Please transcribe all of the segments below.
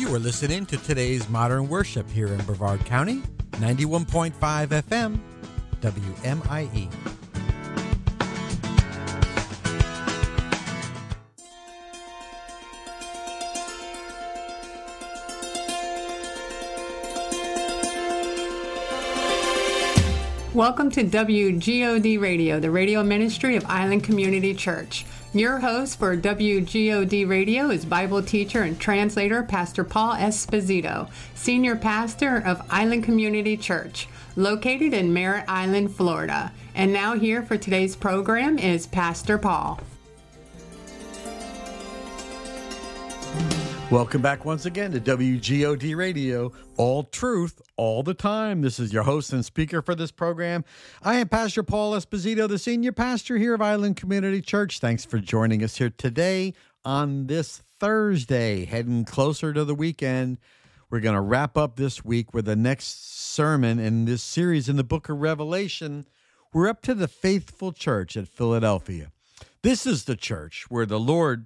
You are listening to today's Modern Worship here in Brevard County, 91.5 FM, WMIE. Welcome to WGOD Radio, the radio ministry of Island Community Church. Your host for WGOD Radio is Bible teacher and translator Pastor Paul Esposito, senior pastor of Island Community Church, located in Merritt Island, Florida. And now here for today's program is Pastor Paul. Welcome back once again to WGOD Radio, all truth, all the time. This is your host and speaker for this program. I am Pastor Paul Esposito, the senior pastor here of Island Community Church. Thanks for joining us here today on this Thursday, heading closer to the weekend. We're going to wrap up this week with the next sermon in this series in the book of Revelation. We're up to the faithful church at Philadelphia. This is the church where the Lord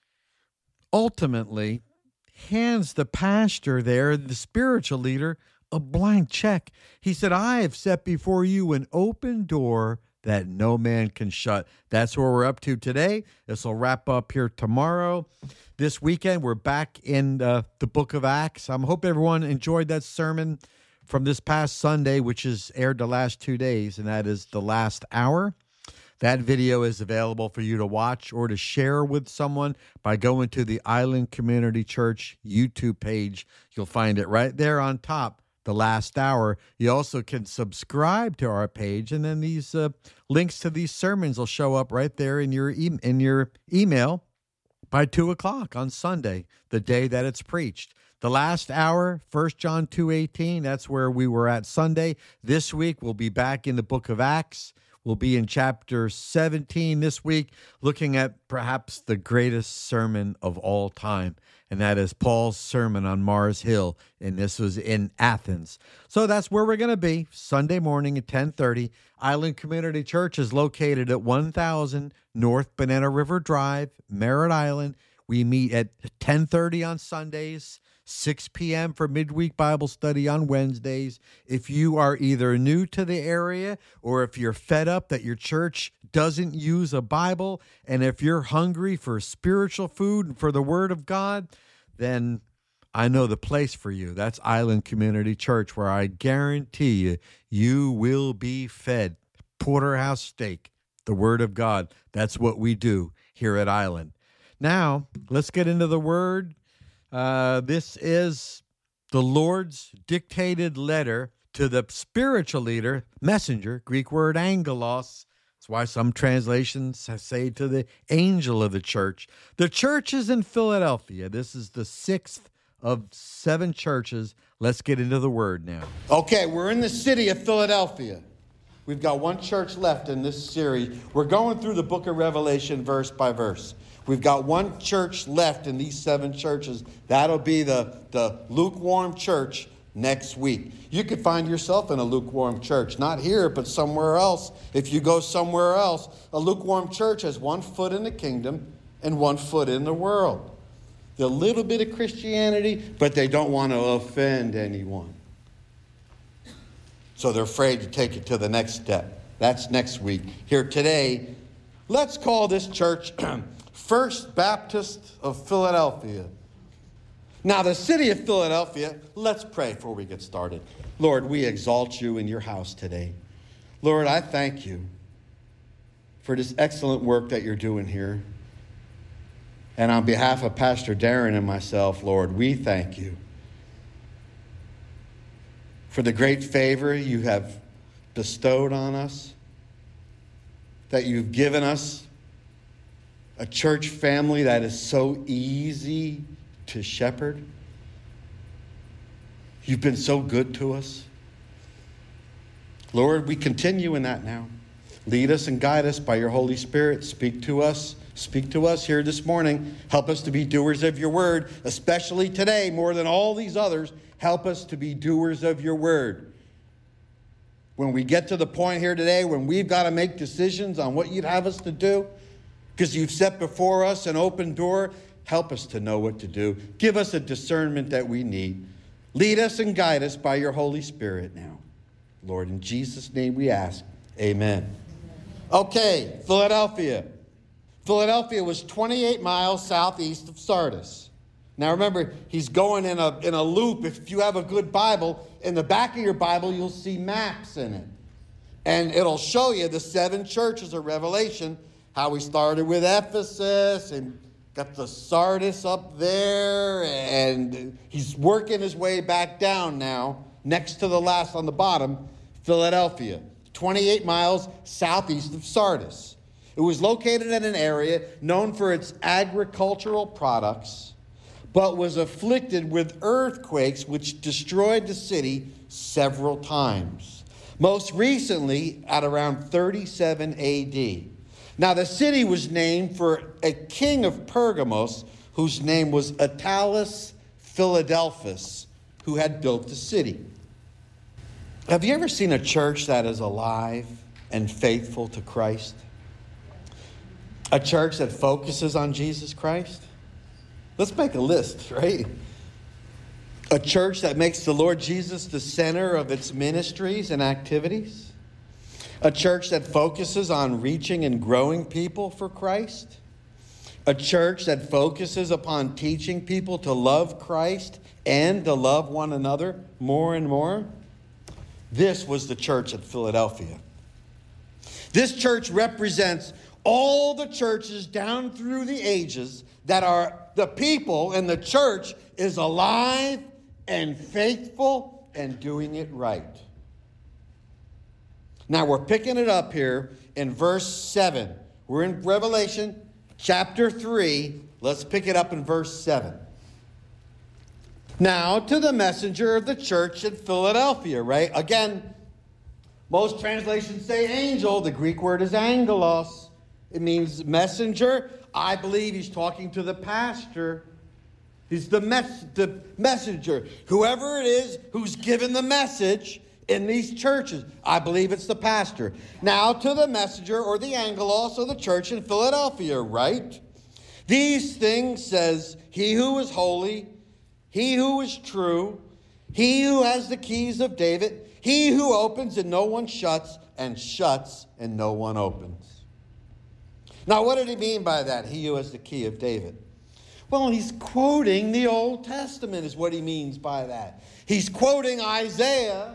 ultimately hands the pastor there, the spiritual leader, a blank check. He said, I have set before you an open door that no man can shut. That's where we're up to today. This will wrap up here tomorrow. This weekend, we're back in the book of Acts. I hope everyone enjoyed that sermon from this past Sunday, which is aired the last 2 days, and that is the last hour. That video is available for you to watch or to share with someone by going to the Island Community Church YouTube page. You'll find it right there on top, the last hour. You also can subscribe to our page, and then these links to these sermons will show up right there in your email by 2 o'clock on Sunday, the day that it's preached. The last hour, 1 John 2:18, that's where we were at Sunday. This week, we'll be back in the book of Acts. We'll be in chapter 17 this week, looking at perhaps the greatest sermon of all time, and that is Paul's sermon on Mars Hill, and this was in Athens. So that's where we're going to be, Sunday morning at 10:30. Island Community Church is located at 1000 North Banana River Drive, Merritt Island. We meet at 10:30 on Sundays, 6 p.m. for midweek Bible study on Wednesdays. If you are either new to the area or if you're fed up that your church doesn't use a Bible, and if you're hungry for spiritual food and for the Word of God, then I know the place for you. That's Island Community Church, where I guarantee you, you will be fed porterhouse steak, the Word of God. That's what we do here at Island. Now, let's get into the Word. This is the Lord's dictated letter to the spiritual leader, messenger, Greek word angelos. That's why some translations say to the angel of the church. The church is in Philadelphia. This is the 6th of 7 churches. Let's get into the word now. Okay, we're in the city of Philadelphia. We've got one church left in this series. We're going through the book of Revelation verse by verse. We've got one church left in these 7 churches. That'll be the lukewarm church next week. You could find yourself in a lukewarm church. Not here, but somewhere else. If you go somewhere else, a lukewarm church has one foot in the kingdom and one foot in the world. They're a little bit of Christianity, but they don't want to offend anyone. So they're afraid to take it to the next step. That's next week. Here today, let's call this church First Baptist of Philadelphia. Now, the city of Philadelphia, let's pray before we get started. Lord, we exalt you in your house today. Lord, I thank you for this excellent work that you're doing here. And on behalf of Pastor Darren and myself, Lord, we thank you for the great favor you have bestowed on us, that you've given us a church family that is so easy to shepherd. You've been so good to us. Lord, we continue in that now. Lead us and guide us by your Holy Spirit. Speak to us. Speak to us here this morning. Help us to be doers of your word, especially today, more than all these others. Help us to be doers of your word. When we get to the point here today when we've got to make decisions on what you'd have us to do, because you've set before us an open door, Help us to know what to do. Give us a discernment that we need. Lead us and guide us by your Holy Spirit now. Lord, in Jesus' name we ask. Amen. Okay, Philadelphia. Philadelphia was 28 miles southeast of Sardis. Now remember, he's going in a loop. If you have a good Bible, in the back of your Bible, you'll see maps in it. And it'll show you the 7 churches of Revelation, how we started with Ephesus and got the Sardis up there, and he's working his way back down now, next to the last on the bottom, Philadelphia, 28 miles southeast of Sardis. It was located in an area known for its agricultural products, but was afflicted with earthquakes which destroyed the city several times. Most recently at around 37 AD. Now the city was named for a king of Pergamos whose name was Attalus Philadelphus, who had built the city. Have you ever seen a church that is alive and faithful to Christ? A church that focuses on Jesus Christ? Let's make a list, right? A church that makes the Lord Jesus the center of its ministries and activities? A church that focuses on reaching and growing people for Christ? A church that focuses upon teaching people to love Christ and to love one another more and more? This was the church at Philadelphia. This church represents all the churches down through the ages that are the people, and the church is alive and faithful and doing it right. Now we're picking it up here in verse 7. We're in Revelation chapter 3. Let's pick it up in verse 7. Now to the messenger of the church at Philadelphia, right? Again, most translations say angel. The Greek word is angelos. It means messenger. I believe he's talking to the pastor. He's the messenger. Whoever it is who's given the message in these churches, I believe it's the pastor. Now to the messenger or the angelos of the church in Philadelphia, right? These things says he who is holy, he who is true, he who has the keys of David, he who opens and no one shuts, and shuts and no one opens. Now, what did he mean by that? He who has the key of David. Well, he's quoting the Old Testament is what he means by that. He's quoting Isaiah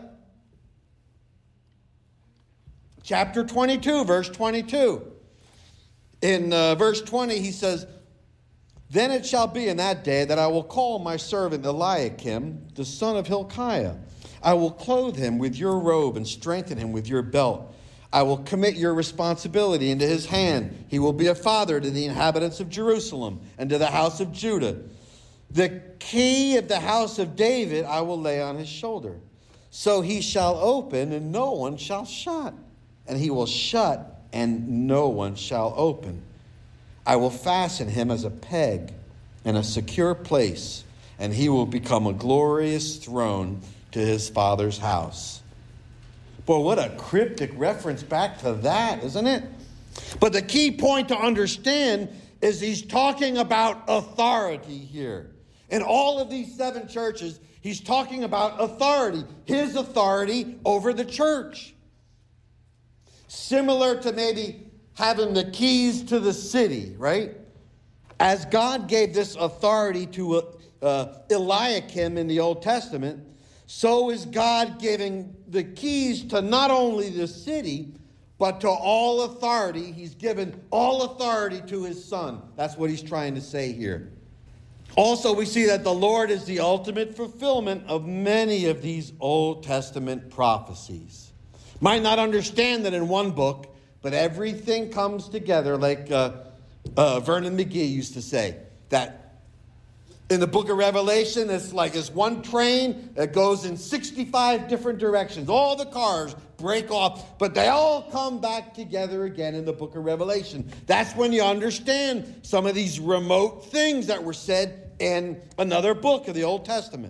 chapter 22, verse 22. In verse 20, he says, "Then it shall be in that day that I will call my servant Eliakim, the son of Hilkiah. I will clothe him with your robe and strengthen him with your belt. I will commit your responsibility into his hand. He will be a father to the inhabitants of Jerusalem and to the house of Judah. The key of the house of David I will lay on his shoulder. So he shall open and no one shall shut. And he will shut and no one shall open. I will fasten him as a peg in a secure place, and he will become a glorious throne to his father's house." Boy, what a cryptic reference back to that, isn't it? But the key point to understand is he's talking about authority here. In all of these 7 churches, he's talking about authority, his authority over the church. Similar to maybe having the keys to the city, right? As God gave this authority to Eliakim in the Old Testament, so is God giving the keys to not only the city, but to all authority. He's given all authority to his Son. That's what he's trying to say here. Also, we see that the Lord is the ultimate fulfillment of many of these Old Testament prophecies. Might not understand that in one book, but everything comes together like Vernon McGee used to say, that in the book of Revelation, it's like this one train that goes in 65 different directions. All the cars break off, but they all come back together again in the book of Revelation. That's when you understand some of these remote things that were said in another book of the Old Testament.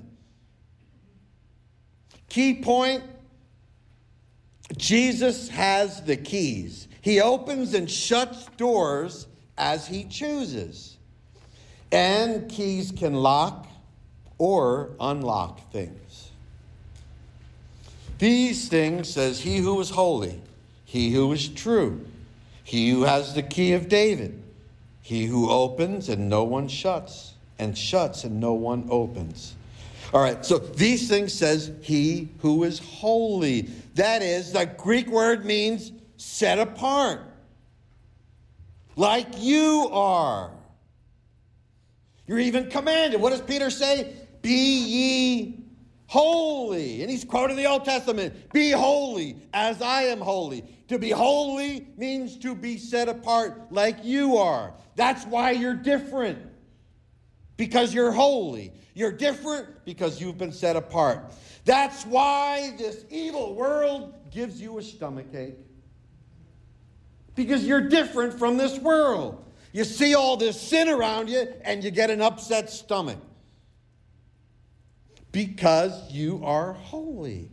Key point, Jesus has the keys. He opens and shuts doors as he chooses. And keys can lock or unlock things. These things says he who is holy, he who is true, he who has the key of David, he who opens and no one shuts, and shuts and no one opens. All right, so these things says he who is holy. That is, the Greek word means set apart. Like you are. You're even commanded. What does Peter say? Be ye holy. And he's quoting the Old Testament. Be holy as I am holy. To be holy means to be set apart like you are. That's why you're different. Because you're holy. You're different because you've been set apart. That's why this evil world gives you a stomachache. Because you're different from this world. You see all this sin around you and you get an upset stomach. Because you are holy.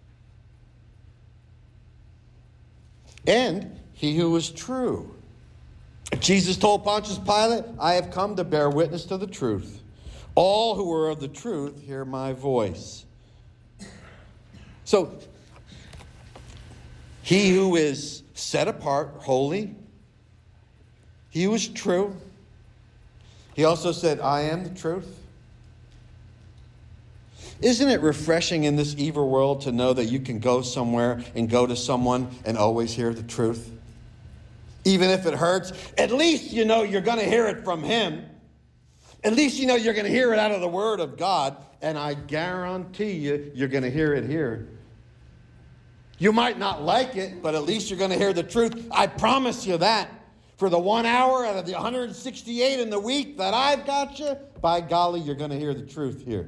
And he who is true. Jesus told Pontius Pilate, I have come to bear witness to the truth. All who are of the truth hear my voice. So, he who is set apart, holy, he who is true. He also said, I am the truth. Isn't it refreshing in this evil world to know that you can go somewhere and go to someone and always hear the truth? Even if it hurts, at least you know you're going to hear it from him. At least you know you're going to hear it out of the Word of God. And I guarantee you, you're going to hear it here. You might not like it, but at least you're going to hear the truth. I promise you that. For the 1 hour out of the 168 in the week that I've got you, by golly, you're going to hear the truth here.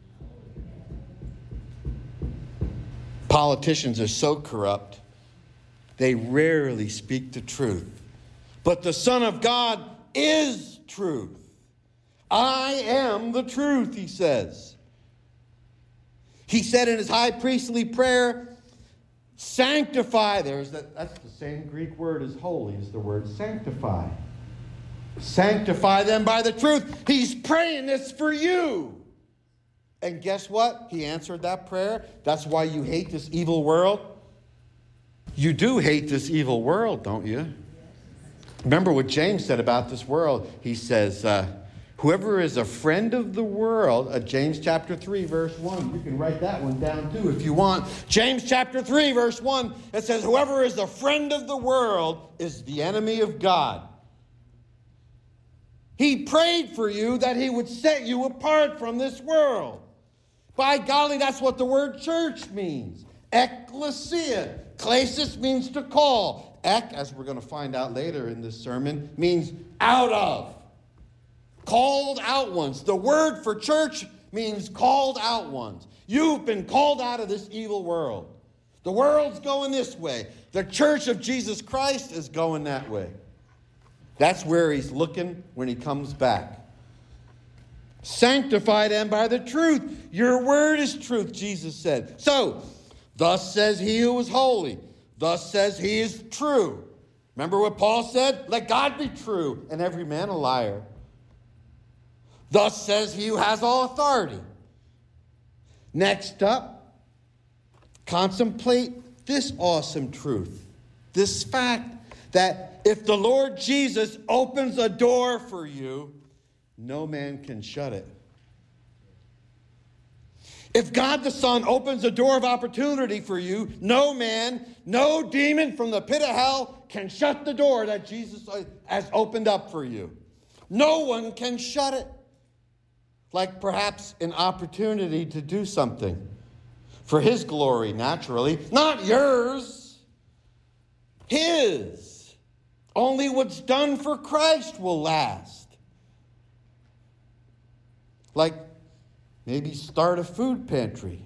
Politicians are so corrupt, they rarely speak the truth. But the Son of God is truth. I am the truth, he says. He said in his high priestly prayer, sanctify. That's the same Greek word as holy, is the word sanctify. Sanctify them by the truth. He's praying this for you. And guess what? He answered that prayer. That's why you hate this evil world. You do hate this evil world, don't you? Remember what James said about this world. He says, whoever is a friend of the world, James chapter 3, verse 1. You can write that one down too if you want. James chapter 3, verse 1. It says, whoever is a friend of the world is the enemy of God. He prayed for you that he would set you apart from this world. By golly, that's what the word church means. Ecclesia. Klesis means to call. Ek, as we're going to find out later in this sermon, means out of. Called out ones. The word for church means called out ones. You've been called out of this evil world. The world's going this way. The church of Jesus Christ is going that way. That's where he's looking when he comes back. Sanctify them by the truth. Your word is truth, Jesus said. So, thus says he who is holy. Thus says he is true. Remember what Paul said? Let God be true and every man a liar. Thus says he who has all authority. Next up, contemplate this awesome truth. This fact that if the Lord Jesus opens a door for you, no man can shut it. If God the Son opens a door of opportunity for you, no man, no demon from the pit of hell can shut the door that Jesus has opened up for you. No one can shut it. Like perhaps an opportunity to do something for his glory, naturally. Not yours. His. Only what's done for Christ will last. Like maybe start a food pantry.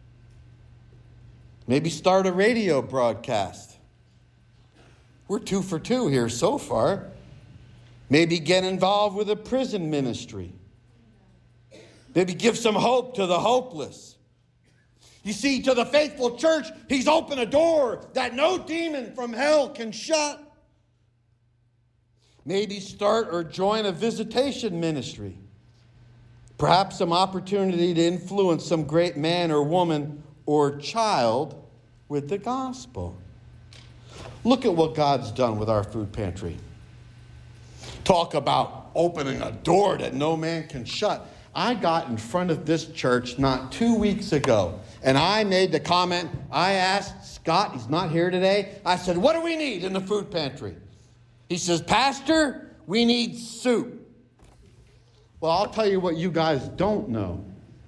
Maybe start a radio broadcast. We're 2 for 2 here so far. Maybe get involved with a prison ministry. Maybe give some hope to the hopeless. You see, to the faithful church, he's opened a door that no demon from hell can shut. Maybe start or join a visitation ministry. Perhaps some opportunity to influence some great man or woman or child with the gospel. Look at what God's done with our food pantry. Talk about opening a door that no man can shut. I got in front of this church not 2 weeks ago, and I made the comment. I asked Scott, he's not here today. I said, what do we need in the food pantry? He says, Pastor, we need soup. Well, I'll tell you what you guys don't know.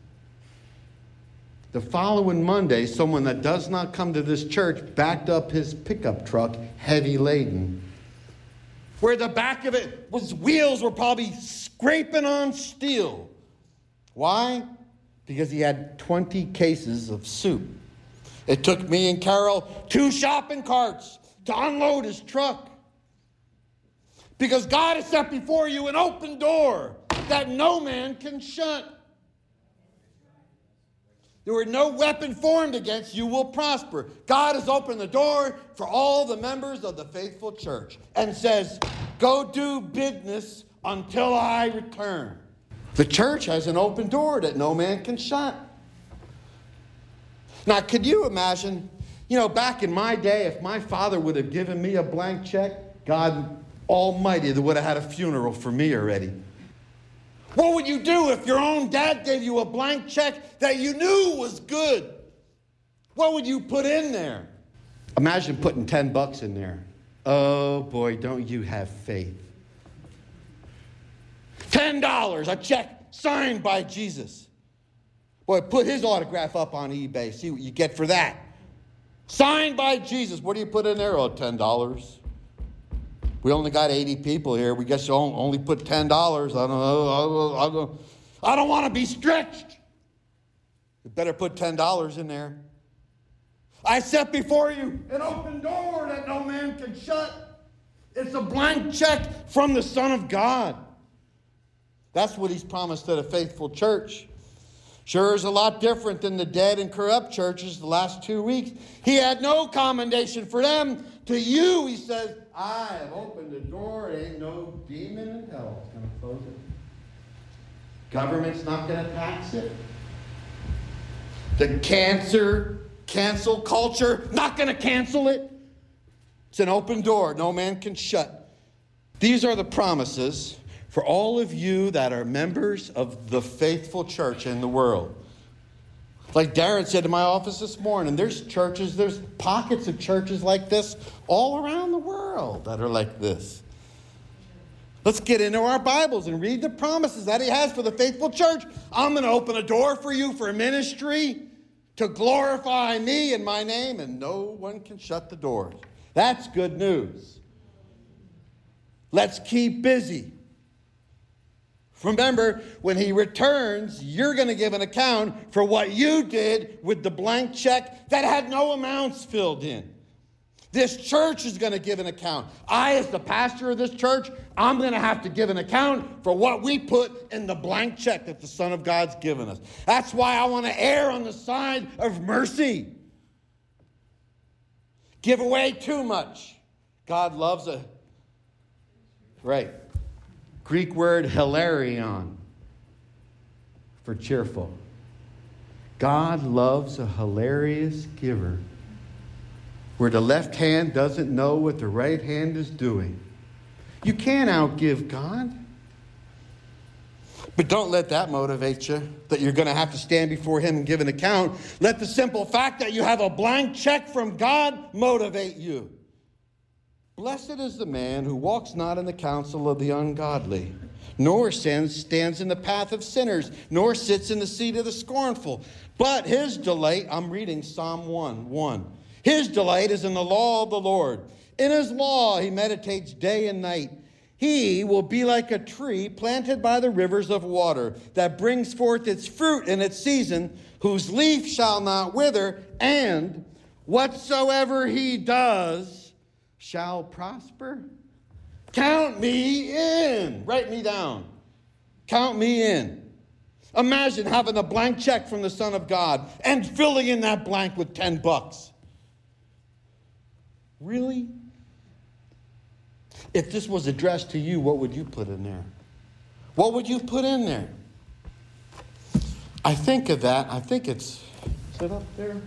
The following Monday, someone that does not come to this church backed up his pickup truck, heavy laden, where the back of it was wheels were probably scraping on steel. Why? Because he had 20 cases of soup. It took me and Carol 2 shopping carts to unload his truck. Because God has set before you an open door that no man can shut. There were no weapon formed against you will prosper. God has opened the door for all the members of the faithful church and says, go do business until I return. The church has an open door that no man can shut. Now, could you imagine, back in my day, if my father would have given me a blank check, God Almighty would have had a funeral for me already. What would you do if your own dad gave you a blank check that you knew was good? What would you put in there? Imagine putting $10 in there. Oh boy, don't you have faith. $10, a check signed by Jesus. Boy, put his autograph up on eBay. See what you get for that. Signed by Jesus. What do you put in there? Oh, $10. We only got 80 people here. We guess you only put $10. I don't know. I don't want to be stretched. You better put $10 in there. I set before you an open door that no man can shut. It's a blank check from the Son of God. That's what he's promised to the faithful church. Sure is a lot different than the dead and corrupt churches the last 2 weeks. He had no commendation for them. To you, he says, I have opened the door. Ain't no demon in hell that's going to close it. Government's not going to tax it. The cancel culture, not going to cancel it. It's an open door no man can shut. These are the promises for all of you that are members of the faithful church in the world. Like Darren said in my office this morning, there's pockets of churches like this all around the world that are like this. Let's get into our Bibles and read the promises that he has for the faithful church. I'm going to open a door for you for ministry to glorify me and my name, and no one can shut the doors. That's good news. Let's keep busy. Remember, when he returns, you're going to give an account for what you did with the blank check that had no amounts filled in. This church is going to give an account. I, as the pastor of this church, I'm going to have to give an account for what we put in the blank check that the Son of God's given us. That's why I want to err on the side of mercy. Give away too much. God loves a... Right. Greek word hilarion for cheerful. God loves a hilarious giver, where the left hand doesn't know what the right hand is doing. You can't outgive God. But don't let that motivate you, that you're going to have to stand before him and give an account. Let the simple fact that you have a blank check from God motivate you. Blessed is the man who walks not in the counsel of the ungodly, nor stands in the path of sinners, nor sits in the seat of the scornful. But his delight, I'm reading Psalm 1:1. His delight is in the law of the Lord. In his law he meditates day and night. He will be like a tree planted by the rivers of water, that brings forth its fruit in its season, whose leaf shall not wither, and whatsoever he does shall prosper. Count me in. Write me down. Count me in. Imagine having a blank check from the Son of God and filling in that blank with $10. Really? If this was addressed to you, what would you put in there? What would you put in there? I think of that. I think is it up there?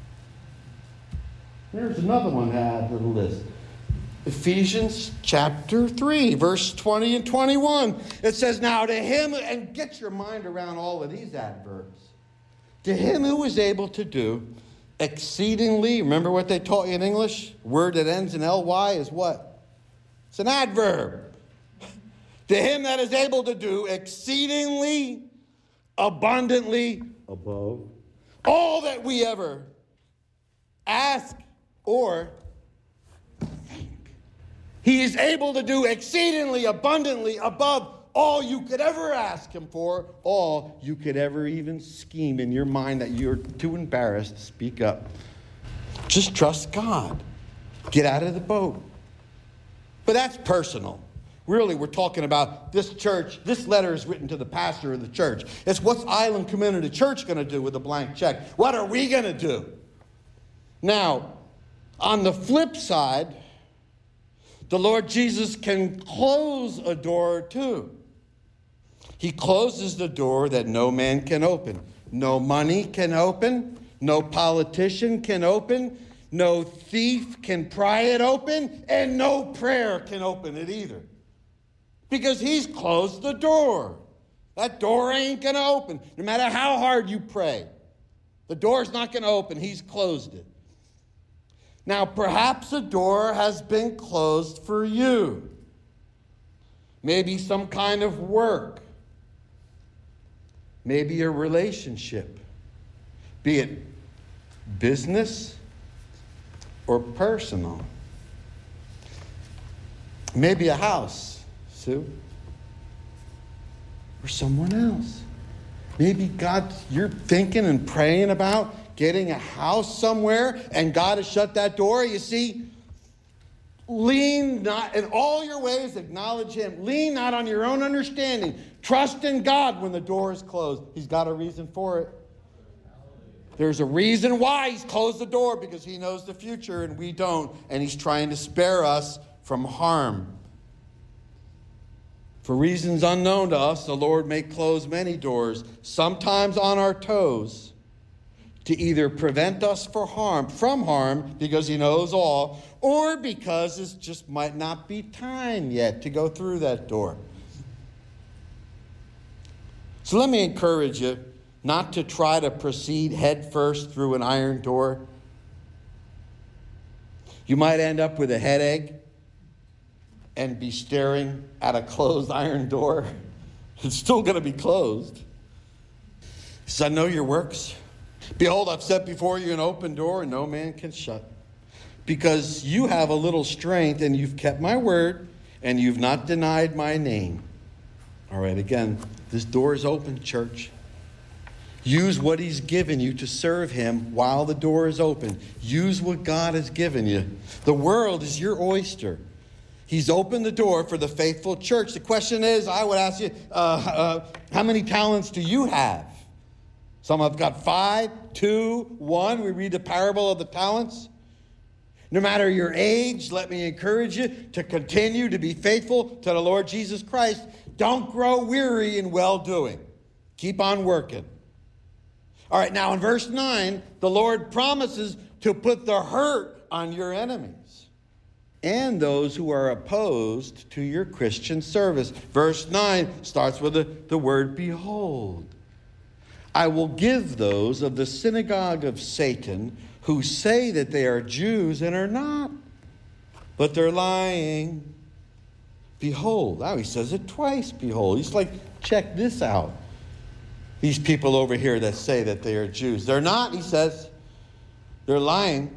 There's another one to add to the list. Ephesians chapter 3, verse 20 and 21. It says, now to him, and get your mind around all of these adverbs. To him who is able to do exceedingly, remember what they taught you in English? Word that ends in ly is what? It's an adverb. To him that is able to do exceedingly, abundantly, above, all that we ever ask or think. He is able to do exceedingly, abundantly, above all you could ever ask him for, all you could ever even scheme in your mind that you're too embarrassed to speak up. Just trust God. Get out of the boat. But that's personal. Really, we're talking about this church. This letter is written to the pastor of the church. It's what's Island Community Church going to do with a blank check? What are we going to do? Now, on the flip side, the Lord Jesus can close a door too. He closes the door that no man can open. No money can open. No politician can open. No thief can pry it open. And no prayer can open it either. Because he's closed the door. That door ain't going to open. No matter how hard you pray. The door's not going to open. He's closed it. Now, perhaps a door has been closed for you. Maybe some kind of work. Maybe a relationship. Be it business or personal. Maybe a house, Sue. Or someone else. Maybe God, you're thinking and praying about getting a house somewhere, and God has shut that door. You see, lean not in all your ways, acknowledge him. Lean not on your own understanding. Trust in God when the door is closed. He's got a reason for it. There's a reason why he's closed the door, because he knows the future and we don't, and he's trying to spare us from harm. For reasons unknown to us, the Lord may close many doors, sometimes on our toes, to either prevent us from harm, because he knows all, or because it just might not be time yet to go through that door. So let me encourage you not to try to proceed head first through an iron door. You might end up with a headache and be staring at a closed iron door. It's still going to be closed. He says, I know your works. Behold, I've set before you an open door, and no man can shut. Because you have a little strength, and you've kept my word, and you've not denied my name. All right, again, this door is open, church. Use what he's given you to serve him while the door is open. Use what God has given you. The world is your oyster. He's opened the door for the faithful church. The question is, I would ask you, how many talents do you have? Some have got 5, 2, 1. We read the parable of the talents. No matter your age, let me encourage you to continue to be faithful to the Lord Jesus Christ. Don't grow weary in well-doing. Keep on working. All right, now in verse 9, the Lord promises to put the hurt on your enemies and those who are opposed to your Christian service. Verse 9 starts with the word behold. I will give those of the synagogue of Satan who say that they are Jews and are not, but they're lying. Behold. Now he says it twice, behold. He's like, check this out. These people over here that say that they are Jews. They're not, he says. They're lying.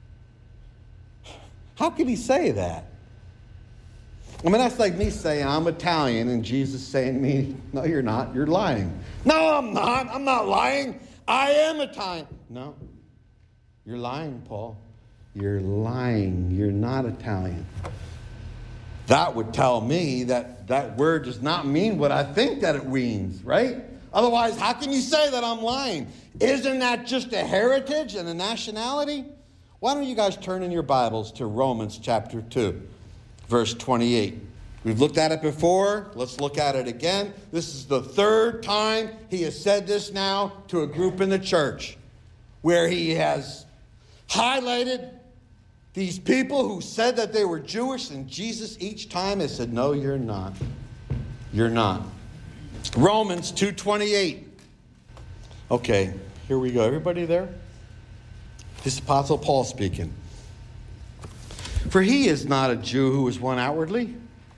How could he say that? I mean, that's like me saying I'm Italian and Jesus saying to me, no, you're not. You're lying. No, I'm not. I'm not lying. I am Italian. No, you're lying, Paul. You're lying. You're not Italian. That would tell me that that word does not mean what I think that it means, right? Otherwise, how can you say that I'm lying? Isn't that just a heritage and a nationality? Why don't you guys turn in your Bibles to Romans chapter 2? verse 28. We've looked at it before. Let's look at it again. This is the third time he has said this now to a group in the church, where he has highlighted these people who said that they were Jewish, and Jesus each time has said, no, you're not. You're not. Romans 2:28. Okay, here we go. Everybody there? This is Apostle Paul speaking. For he is not a Jew who is one outwardly,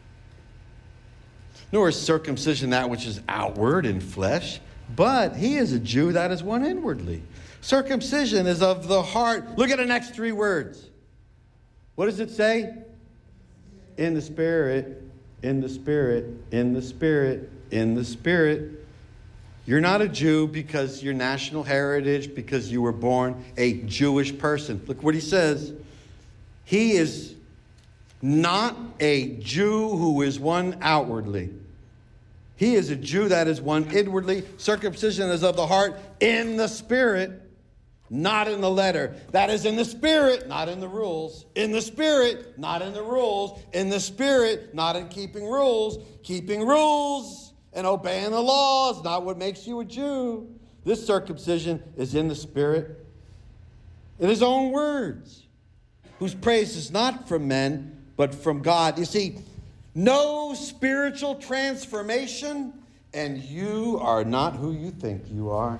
nor is circumcision that which is outward in flesh, but he is a Jew that is one inwardly. Circumcision is of the heart. Look at the next three words. What does it say? In the Spirit, in the Spirit, in the Spirit, in the Spirit. You're not a Jew because your national heritage, because you were born a Jewish person. Look what he says. He is not a Jew who is one outwardly. He is a Jew that is one inwardly. Circumcision is of the heart in the Spirit, not in the letter. That is in the Spirit, not in the rules. In the Spirit, not in the rules. In the Spirit, not in keeping rules. Keeping rules and obeying the law is not what makes you a Jew. This circumcision is in the Spirit, in his own words, whose praise is not from men, but from God. You see, no spiritual transformation, and you are not who you think you are.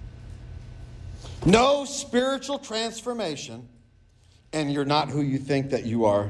No spiritual transformation, and you're not who you think that you are.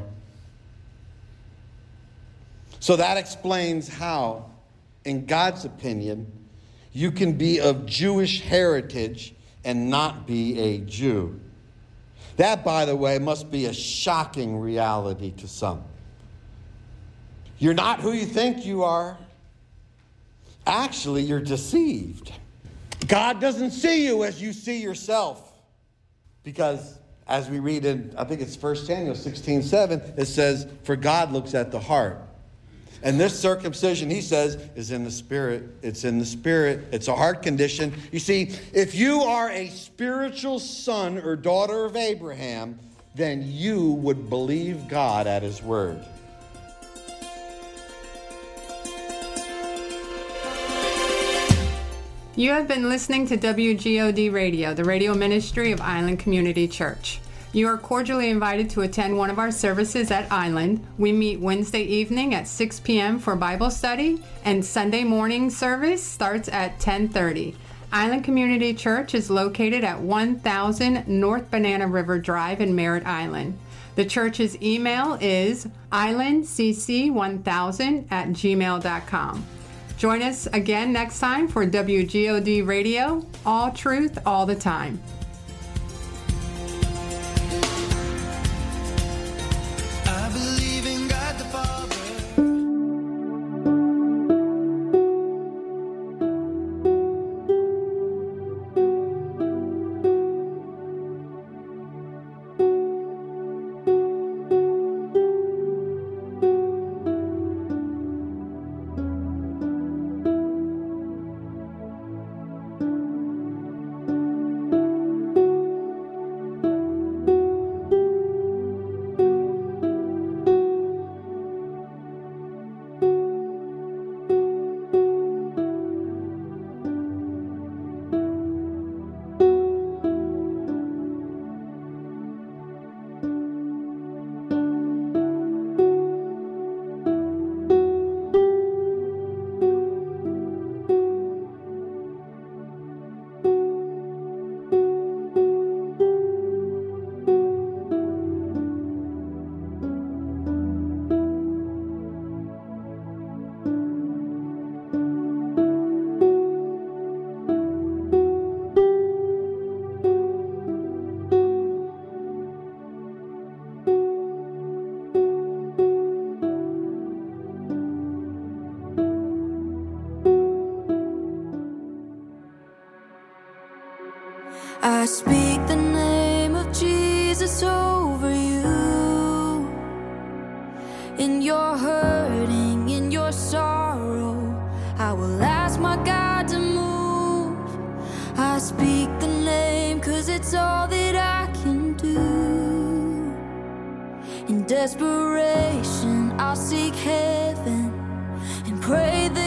So that explains how, in God's opinion, you can be of Jewish heritage and not be a Jew. That, by the way, must be a shocking reality to some. You're not who you think you are. Actually, you're deceived. God doesn't see you as you see yourself. Because as we read in, I think it's 1 Samuel 16:7, it says, for God looks at the heart. And this circumcision, he says, is in the Spirit. It's in the Spirit. It's a heart condition. You see, if you are a spiritual son or daughter of Abraham, then you would believe God at his word. You have been listening to WGOD Radio, the radio ministry of Island Community Church. You are cordially invited to attend one of our services at Island. We meet Wednesday evening at 6 p.m. for Bible study, and Sunday morning service starts at 10:30. Island Community Church is located at 1000 North Banana River Drive in Merritt Island. The church's email is islandcc1000@gmail.com. Join us again next time for WGOD Radio, all truth, all the time. I speak the name of Jesus over you. In your hurting, in your sorrow, I will ask my God to move. I speak the name 'cause it's all that I can do. In desperation, I'll seek heaven and pray that